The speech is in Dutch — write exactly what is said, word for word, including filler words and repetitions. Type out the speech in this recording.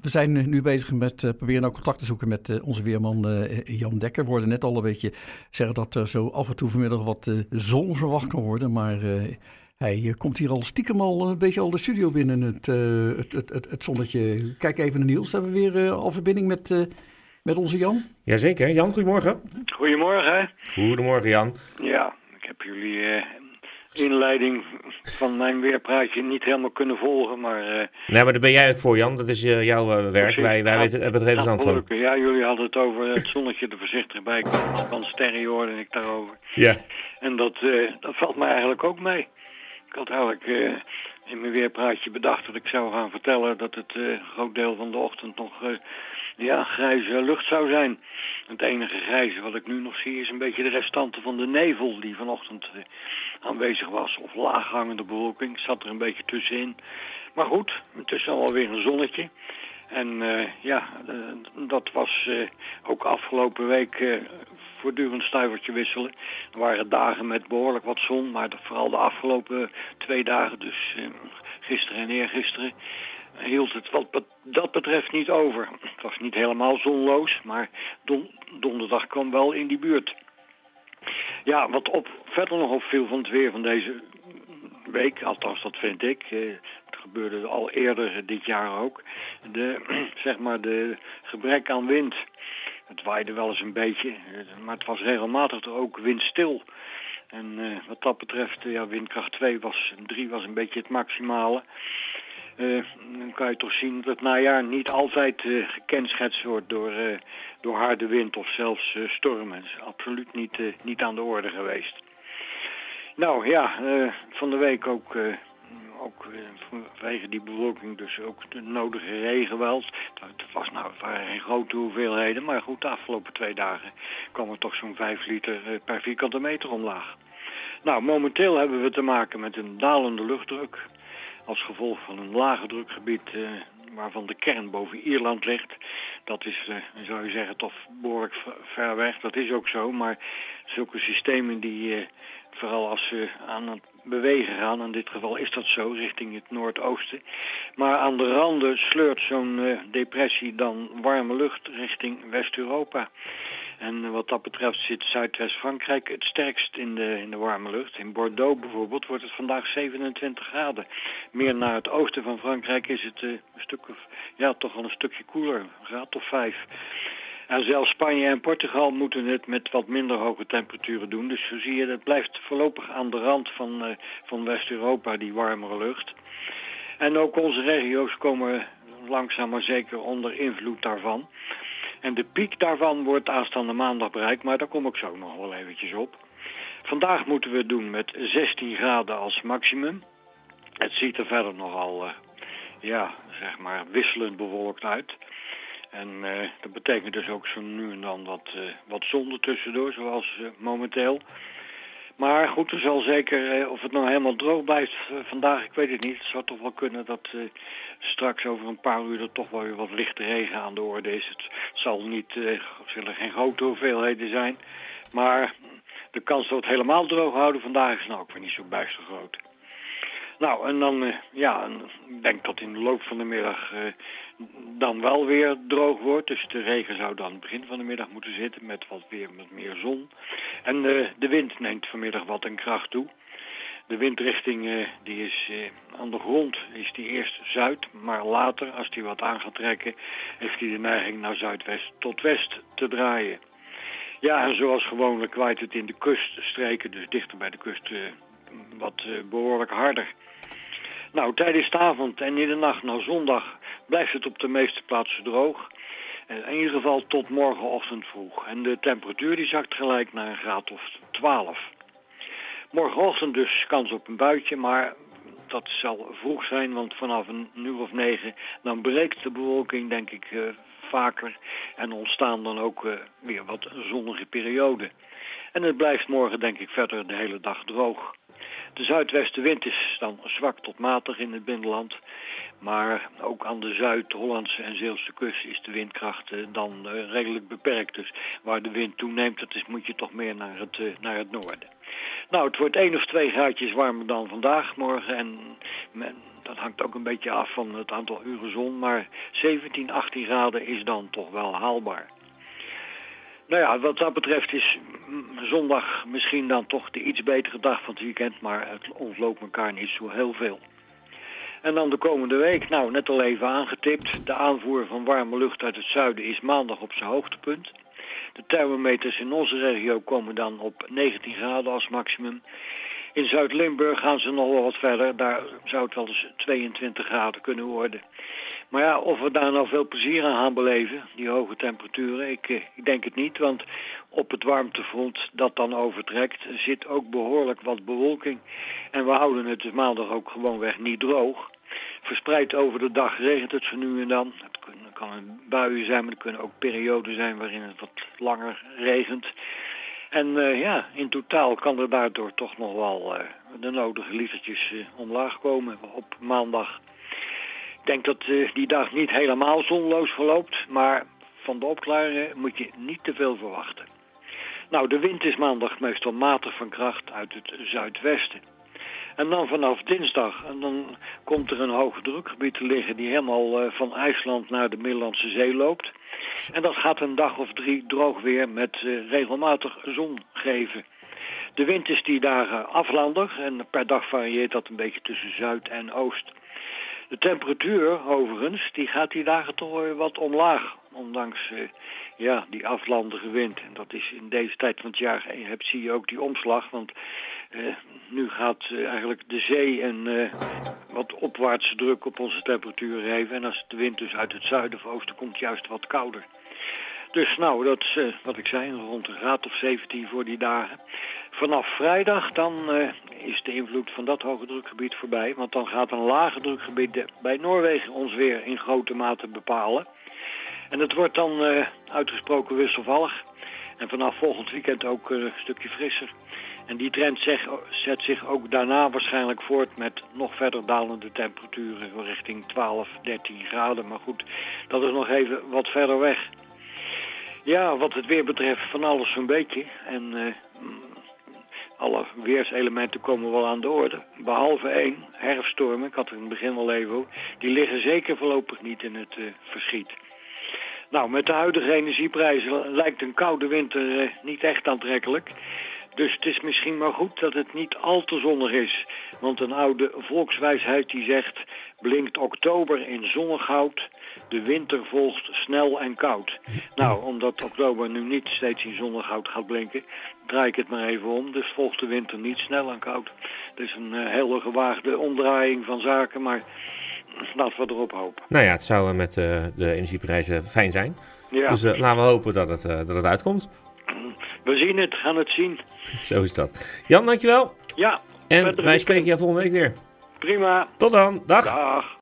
we zijn nu bezig met uh, proberen nou contact te zoeken met uh, onze weerman uh, Jan Dekker. We hoorden net al een beetje zeggen dat er zo af en toe vanmiddag wat uh, zon verwacht kan worden. Maar uh, hij uh, komt hier al stiekem al een beetje al de studio binnen, het, uh, het, het, het, het zonnetje. Kijk even naar Niels. Hebben we weer uh, al verbinding met, uh, met onze Jan? Jazeker. Jan, goedemorgen. Goedemorgen. Goedemorgen, Jan. Ja, ik heb jullie uh, inleiding van mijn weerpraatje niet helemaal kunnen volgen, maar... Uh, nee, maar daar ben jij ook voor, Jan. Dat is uh, jouw uh, werk. Precies. Wij, wij ja, weten, hebben er even zand van. Ja, jullie hadden het over het zonnetje er voorzichtig bij kwam. Van sterren hoorde ik daarover. Ja. En dat, uh, dat valt me eigenlijk ook mee. Ik had eigenlijk uh, in mijn weerpraatje bedacht dat ik zou gaan vertellen dat het uh, een groot deel van de ochtend nog... Uh, Ja, grijze lucht zou zijn. Het enige grijze wat ik nu nog zie is een beetje de restanten van de nevel die vanochtend uh, aanwezig was. Of laaghangende bewolking, zat er een beetje tussenin. Maar goed, intussen alweer een zonnetje. En uh, ja, uh, dat was uh, ook afgelopen week uh, voortdurend stuivertje wisselen. Er waren dagen met behoorlijk wat zon, maar vooral de afgelopen twee dagen, dus uh, gisteren en eergisteren, hield het wat dat betreft niet over. Het was niet helemaal zonloos, maar don- donderdag kwam wel in die buurt. Ja, wat op, verder nog opviel van het weer van deze week, althans dat vind ik, eh, het gebeurde al eerder dit jaar ook, de, zeg maar de gebrek aan wind. Het waaide wel eens een beetje, maar het was regelmatig er ook windstil. En eh, wat dat betreft, ja, windkracht twee was, drie was een beetje het maximale. Uh, dan kan je toch zien dat het najaar niet altijd uh, gekenschetst wordt door, uh, door harde wind of zelfs uh, stormen. Dat is absoluut niet, uh, niet aan de orde geweest. Nou ja, uh, van de week ook, uh, ook uh, vanwege die bewolking dus ook de nodige regen wel. Het, was nou, het waren geen grote hoeveelheden, maar goed, de afgelopen twee dagen kwam er toch zo'n vijf liter uh, per vierkante meter omlaag. Nou, momenteel hebben we te maken met een dalende luchtdruk. Als gevolg van een lage drukgebied uh, waarvan de kern boven Ierland ligt. Dat is, uh, zou je zeggen, toch behoorlijk ver weg. Dat is ook zo, maar zulke systemen die, uh, vooral als ze aan het bewegen gaan, in dit geval is dat zo, richting het noordoosten. Maar aan de randen sleurt zo'n uh, depressie dan warme lucht richting West-Europa. En wat dat betreft zit Zuidwest-Frankrijk het sterkst in de, in de warme lucht. In Bordeaux bijvoorbeeld wordt het vandaag zevenentwintig graden. Meer naar het oosten van Frankrijk is het uh, een stuk of, ja, toch al een stukje koeler, een graad of vijf. En zelfs Spanje en Portugal moeten het met wat minder hoge temperaturen doen. Dus zo zie je, het blijft voorlopig aan de rand van, uh, van West-Europa, die warmere lucht. En ook onze regio's komen langzaam maar zeker onder invloed daarvan. En de piek daarvan wordt aanstaande maandag bereikt, maar daar kom ik zo nog wel eventjes op. Vandaag moeten we het doen met zestien graden als maximum. Het ziet er verder nogal, uh, ja, zeg maar wisselend bewolkt uit. En uh, dat betekent dus ook zo nu en dan wat, uh, wat zon ertussendoor, zoals uh, momenteel. Maar goed, er zal zeker, uh, of het nou helemaal droog blijft uh, vandaag, ik weet het niet. Het zou toch wel kunnen dat uh, straks over een paar uur er toch wel weer wat lichte regen aan de orde is. Het zal niet, uh, zullen geen grote hoeveelheden zijn. Maar de kans dat we het helemaal droog houden vandaag is nou ook weer niet zo bijster groot. Nou, en dan, uh, ja, ik denk dat in de loop van de middag uh, dan wel weer droog wordt. Dus de regen zou dan begin van de middag moeten zitten met wat weer met meer zon. En uh, de wind neemt vanmiddag wat in kracht toe. De windrichting uh, die is uh, aan de grond is die eerst zuid, maar later, als die wat aan gaat trekken, heeft hij de neiging naar zuidwest tot west te draaien. Ja, en zoals gewoonlijk waait het in de kuststreken, dus dichter bij de kust, uh, wat uh, behoorlijk harder. Nou, tijdens de avond en in de nacht naar zondag blijft het op de meeste plaatsen droog. In ieder geval tot morgenochtend vroeg. En de temperatuur die zakt gelijk naar een graad of twaalf. Morgenochtend dus kans op een buitje, maar dat zal vroeg zijn, want vanaf een uur of negen dan breekt de bewolking denk ik uh, vaker en ontstaan dan ook uh, weer wat zonnige perioden. En het blijft morgen denk ik verder de hele dag droog. De zuidwestenwind is dan zwak tot matig in het binnenland. Maar ook aan de Zuid-Hollandse en Zeeuwse kust is de windkracht uh, dan uh, redelijk beperkt. Dus waar de wind toeneemt, dat is, moet je toch meer naar het, uh, naar het noorden. Nou, het wordt één of twee graadjes warmer dan vandaag morgen. En men, dat hangt ook een beetje af van het aantal uren zon, maar zeventien, achttien graden is dan toch wel haalbaar. Nou ja, wat dat betreft is zondag misschien dan toch de iets betere dag van het weekend, maar het ontloopt elkaar niet zo heel veel. En dan de komende week, nou net al even aangetipt, de aanvoer van warme lucht uit het zuiden is maandag op zijn hoogtepunt. De thermometers in onze regio komen dan op negentien graden als maximum. In Zuid-Limburg gaan ze nog wel wat verder, daar zou het wel eens tweeëntwintig graden kunnen worden. Maar ja, of we daar nou veel plezier aan gaan beleven, die hoge temperaturen, ik, ik denk het niet. Want op het warmtefront dat dan overtrekt zit ook behoorlijk wat bewolking. En we houden het dus maandag ook gewoonweg niet droog. Verspreid over de dag regent het zo nu en dan. Het kan een buien zijn, maar er kunnen ook perioden zijn waarin het wat langer regent. En uh, ja, in totaal kan er daardoor toch nog wel uh, de nodige litertjes uh, omlaag komen op maandag. Ik denk dat uh, die dag niet helemaal zonloos verloopt, maar van de opklaringen moet je niet te veel verwachten. Nou, de wind is maandag meestal matig van kracht uit het zuidwesten. En dan vanaf dinsdag, en dan komt er een hoge drukgebied te liggen die helemaal uh, van IJsland naar de Middellandse Zee loopt. En dat gaat een dag of drie droog weer met uh, regelmatig zon geven. De wind is die dagen aflandig en per dag varieert dat een beetje tussen zuid en oost. De temperatuur overigens, die gaat die dagen toch weer wat omlaag. Ondanks uh, ja, die aflandige wind. En dat is in deze tijd van het jaar, je hebt, zie je ook die omslag. Want uh, nu gaat uh, eigenlijk de zee een uh, wat opwaartse druk op onze temperatuur geven. En als de wind dus uit het zuiden of oosten komt, juist wat kouder. Dus nou, dat is uh, wat ik zei, rond een graad of zeventien voor die dagen. Vanaf vrijdag dan uh, is de invloed van dat hoge drukgebied voorbij. Want dan gaat een lage drukgebied de, bij Noorwegen ons weer in grote mate bepalen. En het wordt dan uh, uitgesproken wisselvallig. En vanaf volgend weekend ook uh, een stukje frisser. En die trend zeg, zet zich ook daarna waarschijnlijk voort met nog verder dalende temperaturen richting twaalf, dertien graden. Maar goed, dat is nog even wat verder weg. Ja, wat het weer betreft van alles zo'n beetje. En uh, alle weerselementen komen wel aan de orde. Behalve één, herfststormen, ik had het in het begin al even over. Die liggen zeker voorlopig niet in het uh, verschiet. Nou, met de huidige energieprijzen lijkt een koude winter uh, niet echt aantrekkelijk. Dus het is misschien maar goed dat het niet al te zonnig is. Want een oude volkswijsheid die zegt, blinkt oktober in zonnegoud, de winter volgt snel en koud. Nou, omdat oktober nu niet steeds in zonnegoud gaat blinken, draai ik het maar even om. Dus volgt de winter niet snel en koud. Het is een uh, hele gewaagde omdraaiing van zaken, maar laten we erop hopen. Nou ja, het zou uh, met uh, de energieprijzen fijn zijn. Ja. Dus uh, laten we hopen dat het, uh, dat het uitkomt. We zien het, gaan het zien. Zo is dat. Jan, dankjewel. Ja. En wij spreken jou volgende week weer. Prima. Tot dan. Dag. Dag.